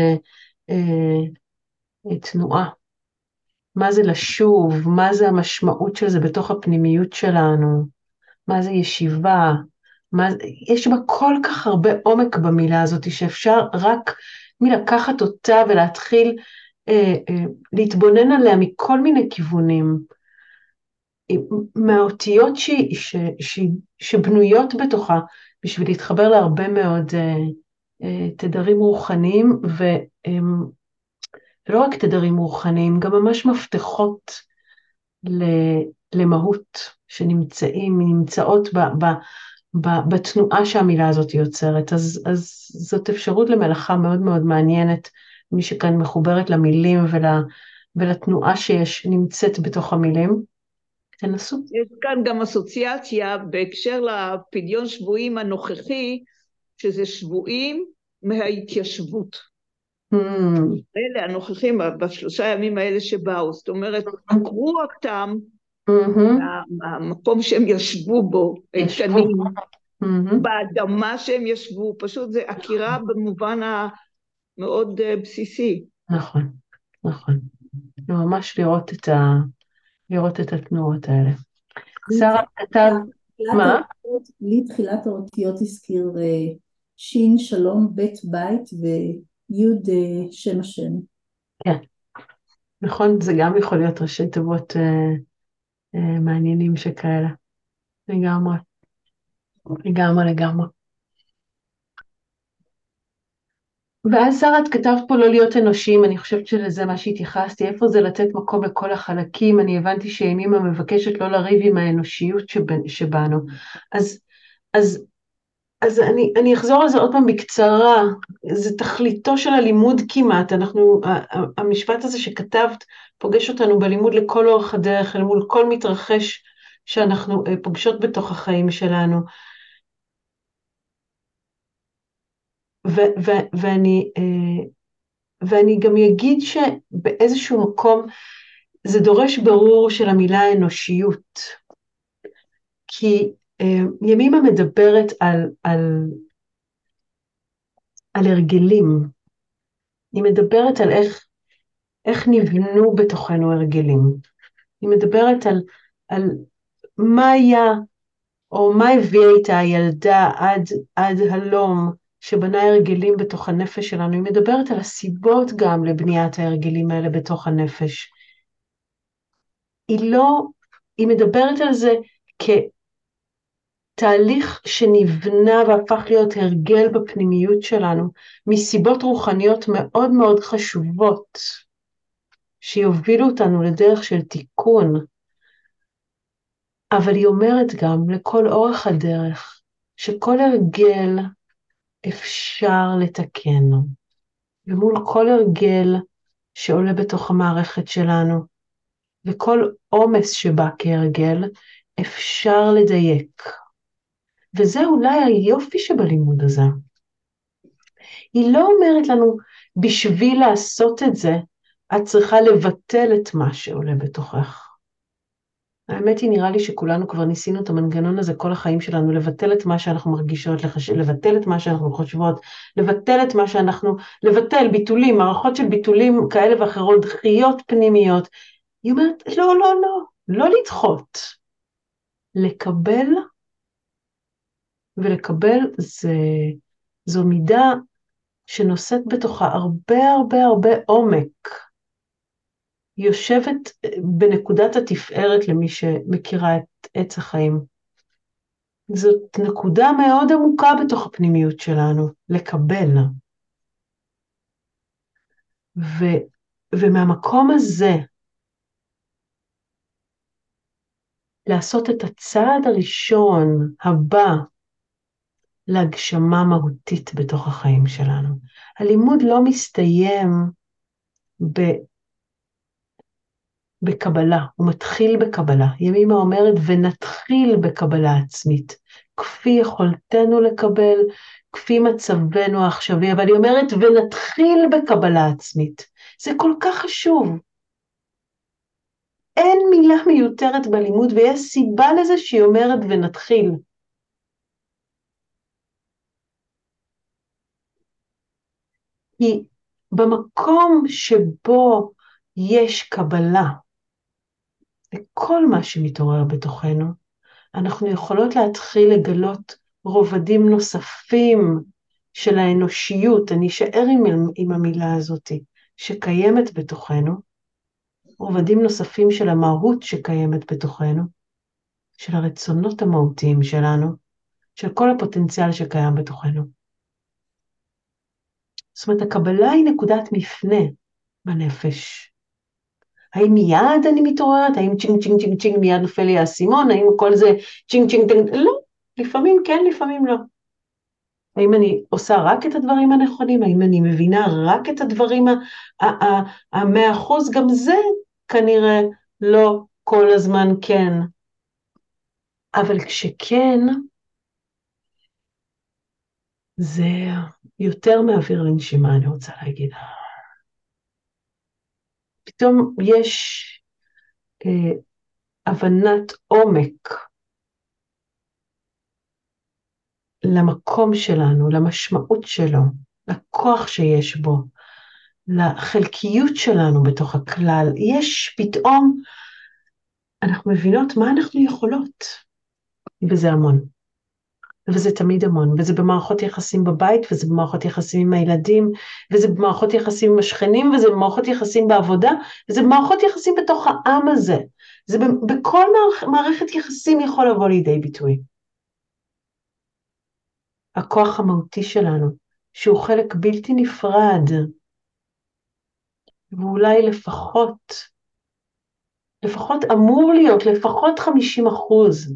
S1: תנועה. מה זה לשוב, מה זה המשמעות של זה בתוך הפנימיות שלנו, מה זה ישיבה, יש בה כל כך הרבה עומק במילה הזאת, שאפשר רק מלקחת אותה ולהתחיל להתבונן עליה מכל מיני כיוונים, מהאותיות שבנויות בתוכה, בשביל להתחבר להרבה מאוד תדרים רוחניים, ולא רק תדרים רוחניים, גם ממש מפתחות למהות שנמצאות בתנועה שהמילה הזאת יוצרת. אז זאת אפשרות למלאכה מאוד מאוד מעניינת, מי שכאן מחוברת למילים ולתנועה נמצאת בתוך המילים. תנסו.
S2: יש כאן גם אסוציאציה בהקשר לפדיון שבויים הנוכחי, שזה שבויים מההתיישבות. אלה הנוכחים בשלושה ימים האלה שבאו, זאת אומרת, עקרו אותם מהמקום שהם ישבו בו, איתנים, באדמה שהם ישבו, פשוט זה עקירה במובן המאוד בסיסי.
S1: נכון, נכון. ממש לראות את התנועות האלה. שרה כתב, מה?
S4: לי תחילת האותיות הזכיר שין שלום בית בית ויוד שם השם.
S1: כן, נכון, זה גם יכול להיות ראשי תיבות מעניינים שכאלה. לגמרי, לגמרי, לגמרי. ואז שרה, את כתבת פה לא להיות אנושיים, אני חושבת שלזה מה שהתייחסתי, איפה זה לתת מקום לכל החלקים, אני הבנתי שאימא מבקשת לא לריב עם האנושיות שבנו. אז אני אחזור על זה עוד פעם בקצרה, זה תכליתו של הלימוד כמעט, המשפט הזה שכתבת פוגש אותנו בלימוד לכל אורך הדרך, אל מול כל מתרחש שאנחנו פוגשות בתוך החיים שלנו. ואני גם אגיד שבאיזשהו מקום זה דורש ברור של המילה האנושיות, כי ימימה מדברת על הרגלים, היא מדברת על איך נבנו בתוכנו הרגלים, היא מדברת על מה היה, או מה הביאה איתה הילדה עד הלום, שבנה הרגלים בתוך הנפש שלנו, היא מדברת על הסיבות גם לבניית ההרגלים האלה בתוך הנפש. היא מדברת על זה כתהליך שנבנה והפך להיות הרגל בפנימיות שלנו, מסיבות רוחניות מאוד מאוד חשובות, שיובילו אותנו לדרך של תיקון, אבל היא אומרת גם לכל אורך הדרך, שכל הרגל אפשר לתקן, ומול כל הרגל שעולה בתוך המערכת שלנו, וכל עומס שבא כהרגל, אפשר לדייק. וזה אולי היופי שבלימוד הזה. היא לא אומרת לנו, בשביל לעשות את זה, את צריכה לבטל את מה שעולה בתוכך. האמת היא, נראה לי שכולנו כבר ניסינו את המנגנון הזה כל החיים שלנו, לבטל את מה שאנחנו מרגישות, לבטל את מה שאנחנו חושבות, לבטל ביטולים, מערכות של ביטולים כאלה ואחרות, דחיות פנימיות. היא אומרת, לא, לא, לא, לא לדחות. לקבל, ולקבל זו מידה שנושאת בתוכה הרבה הרבה הרבה עומק. היא יושבת בנקודת התפארת למי שמכירה את עץ החיים. זאת נקודה מאוד עמוקה בתוך הפנימיות שלנו, לקבל. ומהמקום הזה, לעשות את הצעד הראשון הבא להגשמה מהותית בתוך החיים שלנו. הלימוד לא מסתיים בקבלה, הוא מתחיל בקבלה. ימימה אומרת, ונתחיל בקבלה עצמית, כפי יכולתנו לקבל, כפי מצבנו העכשווי, אבל היא אומרת, ונתחיל בקבלה עצמית. זה כל כך חשוב. אין מילה מיותרת בלימוד, ויש סיבה לזה שהיא אומרת, ונתחיל. כי במקום שבו יש קבלה, לכל מה שמתעורר בתוכנו, אנחנו יכולות להתחיל לגלות רובדים נוספים של האנושיות, אני אשאר עם המילה הזאת, שקיימת בתוכנו, רובדים נוספים של המהות שקיימת בתוכנו, של הרצונות המהותיים שלנו, של כל הפוטנציאל שקיים בתוכנו. זאת אומרת, הקבלה היא נקודת מפנה בנפש. האם מיד אני מתעוררת? האם צ'ינג צ'ינג צ'ינג צ'ינג מיד נופל לי האסימון? האם כל זה צ'ינג צ'ינג צ'ינג? לא, לפעמים כן, לפעמים לא. האם אני עושה רק את הדברים הנכונים? האם אני מבינה רק את הדברים 100%? גם זה כנראה לא כל הזמן כן. אבל כשכן, זה יותר מאוויר לנשימה, אני רוצה להגיד. פתאום יש הבנת עומק למקום שלנו, למשמעות שלו, לכוח שיש בו, לחלקיות שלנו בתוך הכלל. יש פתאום, אנחנו מבינות מה אנחנו יכולות, וזה המון. וזה תמיד המון, וזה במערכות יחסים בבית, וזה במערכות יחסים עם הילדים, וזה במערכות יחסים עם השכנים, וזה במערכות יחסים בעבודה, וזה במערכות יחסים בתוך העם הזה. זה בכל מערכת יחסים יכול לבוא לידי ביטוי. הכוח המהותי שלנו, שהוא חלק בלתי נפרד, ואולי לפחות אמור להיות, לפחות 50%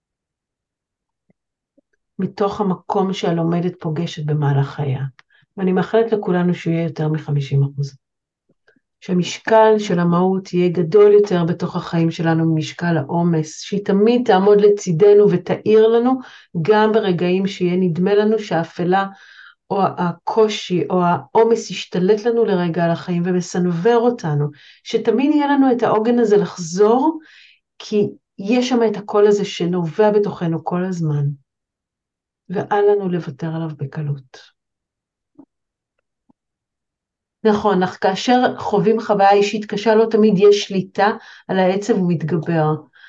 S1: מתוך המקום שהלומדת פוגשת במהלך חייה. ואני מאחלת לכולנו שהוא יהיה יותר מ-50%. שהמשקל של המהות יהיה גדול יותר בתוך החיים שלנו ממשקל העומס, שהיא תמיד תעמוד לצידנו ותאיר לנו, גם ברגעים שיהיה נדמה לנו שהאפלה או הקושי או העומס ישתלט לנו לרגע על החיים ומסנבר אותנו, שתמיד יהיה לנו את העוגן הזה לחזור, כי יש שם את הקול הזה שנובע בתוכנו כל הזמן, ואל לנו לוותר עליו בקלות. נכון, אך כאשר חווים חוויה אישית קשה, לא תמיד יש שליטה על העצב ומתגבר.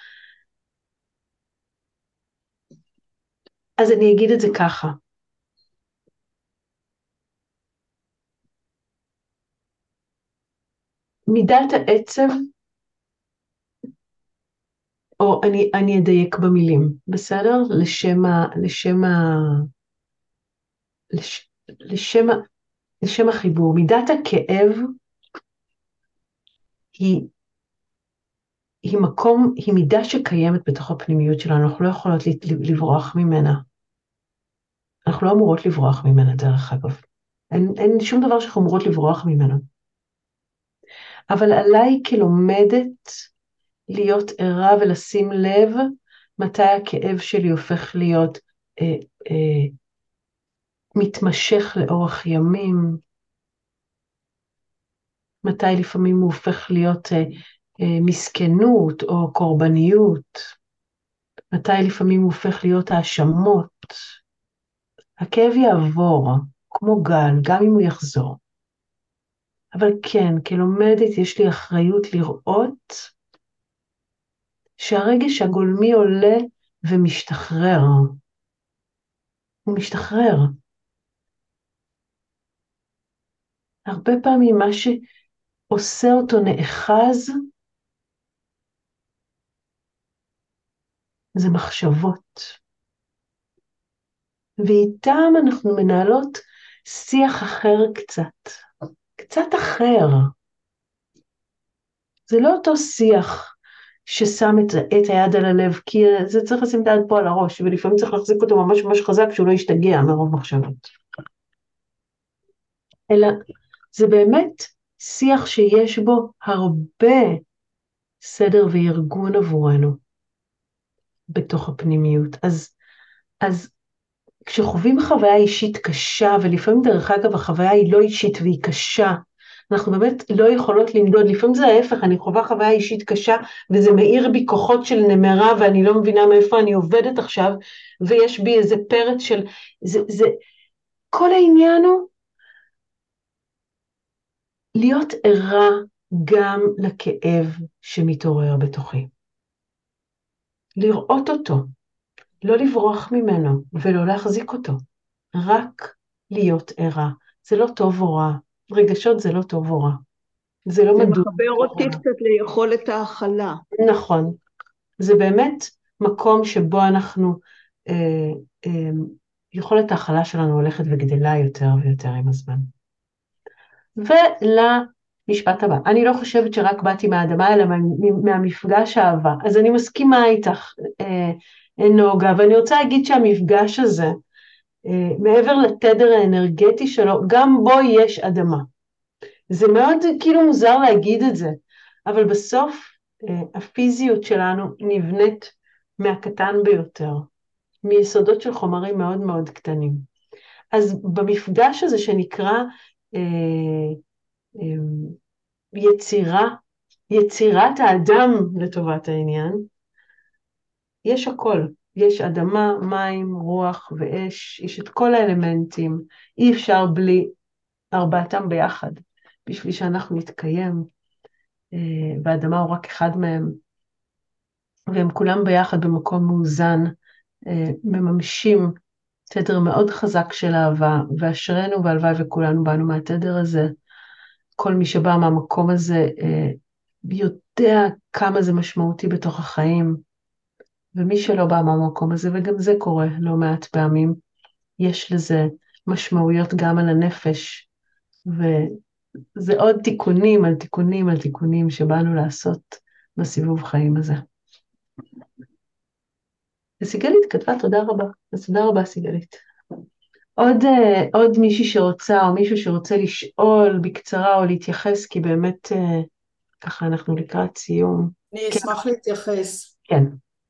S1: אז אני אגיד את זה ככה. מידת העצב, או אני אדייק במילים, בסדר? לשם החיבור. מידת הכאב היא מידה שקיימת בתוך הפנימיות שלנו, אנחנו לא יכולות לברוח ממנה. אנחנו לא אמורות לברוח ממנה, דרך אגב. אין שום דבר שאנחנו אמורות לברוח ממנו. אבל עליי כלומדת להיות ערה ולשים לב מתי הכאב שלי הופך להיות מתמשך לאורך ימים, מתי לפעמים הוא הופך להיות מסכנות או קורבניות, מתי לפעמים הוא הופך להיות האשמות. הכאב יעבור כמו גל, גם אם הוא יחזור. אבל כן, כלומדת יש לי אחריות לראות שהרגש הגולמי עולה ומשתחרר. הוא משתחרר. הרבה פעמים מה שעושה אותו נאחז, זה מחשבות. ואיתם אנחנו מנהלות שיח אחר קצת אחר. זה לא אותו שיח ששם את היד על הלב, כי זה צריך לשים את היד פה על הראש, ולפעמים צריך להחזיק אותו ממש ממש חזק, שהוא לא ישתגע מרוב מחשבות. אלא זה באמת שיח שיש בו הרבה סדר וארגון עבורנו בתוך הפנימיות. אז כשחווים חוויה אישית קשה, ולפעמים דרך אגב החוויה היא לא אישית והיא קשה, אנחנו באמת לא יכולות למדוד, לפעמים זה ההפך, אני חווה חוויה אישית קשה, וזה מאיר בי כוחות של נמרה, ואני לא מבינה מאיפה אני עובדת עכשיו, ויש בי איזה פרץ של, כל העניין הוא, להיות ערה גם לכאב שמתעורר בתוכי. לראות אותו, לא לברוח ממנו, ולא להחזיק אותו, רק להיות ערה. זה לא טוב או רע, רגשות זה לא טוב או רע. זה לא
S2: זה
S1: מדוד.
S2: מחבר אותי קצת ליכולת ההכלה.
S1: נכון. זה באמת מקום שבו אנחנו, יכולת ההכלה שלנו הולכת וגדלה יותר ויותר עם הזמן. ולמשפט הבא, אני לא חושבת שרק באתי מהאדמה, אלא מהמפגש האהבה. אז אני מסכימה איתך, נוגה, ואני רוצה להגיד שהמפגש הזה, מעבר לתדר האנרגטי שלו, גם בו יש אדמה. זה מאוד כאילו מוזר להגיד את זה, אבל בסוף הפיזיות שלנו נבנית מהקטן ביותר, מיסודות של חומרים מאוד מאוד קטנים. אז במפגש הזה שנקרא יצירת האדם לטובת העניין, יש הכל. יש אדמה, מים, רוח ואש, יש את כל האלמנטים, אי אפשר בלי ארבעתם ביחד, בשביל שאנחנו נתקיים, והאדמה הוא רק אחד מהם, והם כולם ביחד במקום מאוזן, מממשים תדר מאוד חזק של אהבה, ואשרנו והלוואי וכולנו באנו מהתדר הזה. כל מי שבא מהמקום הזה יודע כמה זה משמעותי בתוך החיים, ומי שלא בא מהמקום הזה, וגם זה קורה לא מעט פעמים, יש לזה משמעויות גם על הנפש, וזה עוד תיקונים על תיקונים על תיקונים שבאנו לעשות בסיבוב חיים הזה. וסיגלית כתבה תודה רבה, אז תודה רבה סיגלית. עוד מישהי שרוצה, או מישהו שרוצה לשאול בקצרה או להתייחס, כי באמת ככה אנחנו לקראת סיום.
S5: אני אשמח להתייחס.
S1: כן.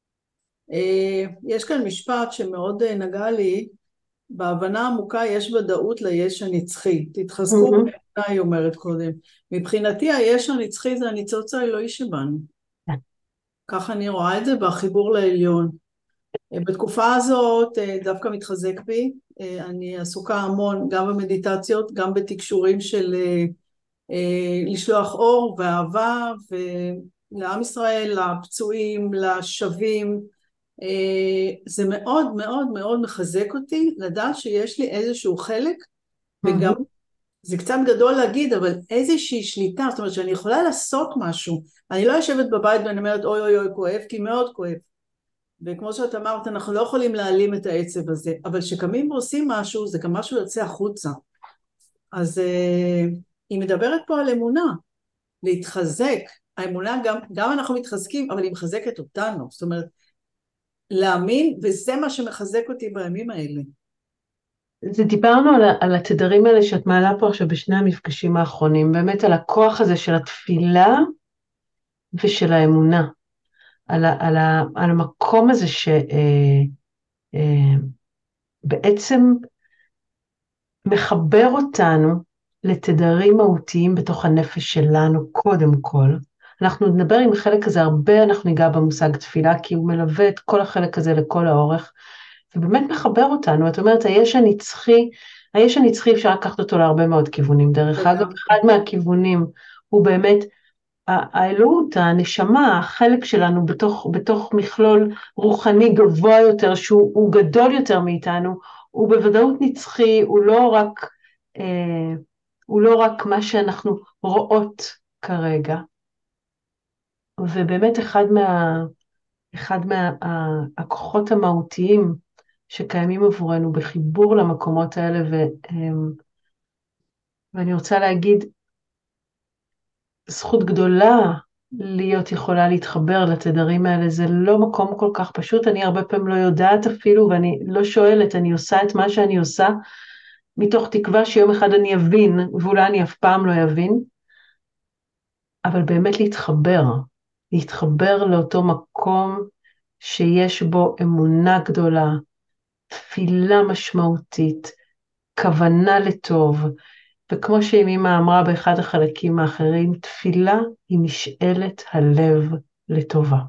S5: יש כאן משפט שמאוד נגע לי, בהבנה עמוקה יש ודאות ליש הנצחי. תתחזקו באמונה, היא אומרת קודם. מבחינתי היש הנצחי זה הניצוץ האלוהי שבנו. ככה אני רואה את זה בחיבור לעליון. בתקופה הזאת דווקא מתחזק בי, אני עסוקה המון גם במדיטציות, גם בתקשורים של לשלוח אור ואהבה ולעם ישראל, לפצועים, לשווים. זה מאוד מאוד מאוד מחזק אותי לדעת שיש לי איזשהו חלק, וגם זה קצת גדול להגיד, אבל איזושהי שליטה, זאת אומרת שאני יכולה לעשות משהו. אני לא יושבת בבית ואני אומרת אוי אוי אוי כואב, כי מאוד כואב. וכמו שאת אמרת, אנחנו לא יכולים להעלים את העצב הזה, אבל שקמים ועושים משהו, זה גם משהו יוצא החוצה. אז היא מדברת פה על אמונה, להתחזק. האמונה גם אנחנו מתחזקים, אבל היא מחזקת אותנו. זאת אומרת, להאמין, וזה מה שמחזק אותי בימים האלה.
S1: זה דיברנו על התדרים האלה שאת מעלה פה עכשיו בשני המפגשים האחרונים, באמת על הכוח הזה של התפילה ושל האמונה. על המקום הזה שבעצם מחבר אותנו לתדרים מהותיים בתוך הנפש שלנו קודם כל. אנחנו נדבר עם החלק הזה הרבה, אנחנו ניגע במושג תפילה, כי הוא מלווה את כל החלק הזה לכל האורך, ובאמת מחבר אותנו. את אומרת, היש הנצחי אפשר לקחת אותו להרבה מאוד כיוונים. דרך אגב, אחד מהכיוונים הוא באמת האלוהות, הנשמה, החלק שלנו בתוך מכלול רוחני גבוה יותר, שהוא גדול יותר מאיתנו, הוא בוודאות נצחי, הוא לא רק מה שאנחנו רואות כרגע. ובאמת אחד מהכוחות המהותיים שקיימים עבורנו בחיבור למקומות האלה, ואני רוצה להגיד, זכות גדולה להיות יכולה להתחבר לתדרים האלה, זה לא מקום כל כך פשוט, אני הרבה פעמים לא יודעת אפילו, ואני לא שואלת, אני עושה את מה שאני עושה, מתוך תקווה שיום אחד אני אבין, ואולי אני אף פעם לא אבין, אבל באמת להתחבר לאותו מקום שיש בו אמונה גדולה, תפילה משמעותית, כוונה לטוב, וכמו שאמא אמרה באחד החלקים האחרים, תפילה היא משאלת הלב לטובה,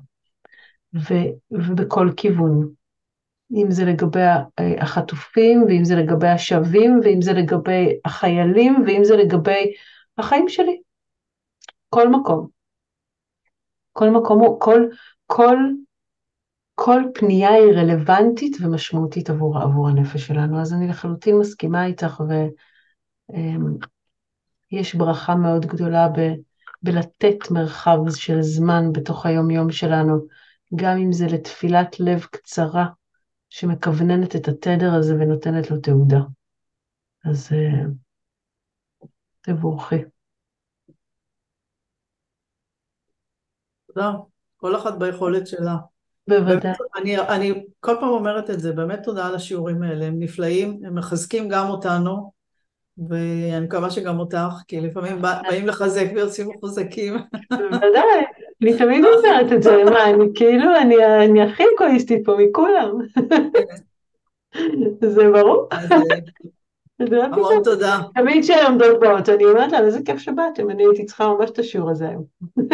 S1: ובכל כיוון, אם זה לגבי החטופים, ואם זה לגבי השבים, ואם זה לגבי החיילים, ואם זה לגבי החיים שלי, כל מקום. כל מקום, כל פנייה היא רלוונטית ומשמעותית עבור הנפש שלנו, אז אני לחלוטין מסכימה איתך, ויש ברכה מאוד גדולה בלתת מרחב של זמן בתוך היום יום שלנו, גם אם זה לתפילת לב קצרה, שמכווננת את התדר הזה ונותנת לו תעודה. אז תבורכי.
S5: תודה. כל אחת ביכולת שלה.
S1: בוודאי.
S5: אני כל פעם אומרת את זה, באמת תודה על השיעורים האלה, הם נפלאים, הם מחזקים גם אותנו, ואני מקווה שגם אותך, כי לפעמים באים לחזק ויוצאים מחוזקים.
S1: בוודאי, אני תמיד אומרת את זה, מה, אני הכי אגואיסטית פה מכולם. זה ברור.
S5: המון תודה.
S1: תמיד כשהן עומדות באוטו, אני אומרת להם, איזה כיף שבאתם, אני הייתי צריכה ממש את השיעור הזה היום.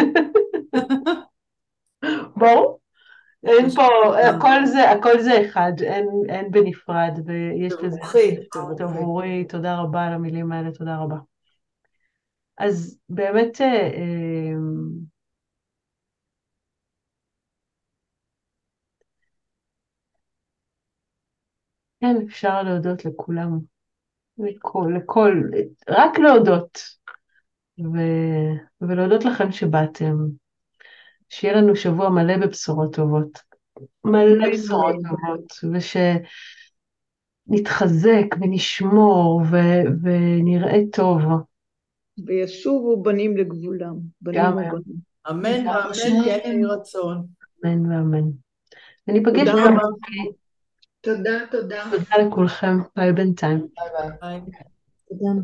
S1: ברור. אין פה, הכל זה אחד, אין בנפרד, ויש לזה עבורי, תודה רבה על המילים האלה, תודה רבה. אז באמת, כן, אפשר להודות לכולם, רק להודות, ולהודות לכם שבאתם, שיהיה לנו שבוע מלא בבשורות טובות, מלא בשורות טובות, ונתחזק ונשמור ונראה טוב.
S2: וישובו בנים לגבולם, בנים ובנים.
S5: אמן ואמן, כן יהי רצון.
S1: אמן ואמן. וניפגש
S2: תודה
S1: גם.
S3: תודה, תודה.
S1: תודה לכולכם, ביי בינתיים.
S5: ביי.
S4: תודה.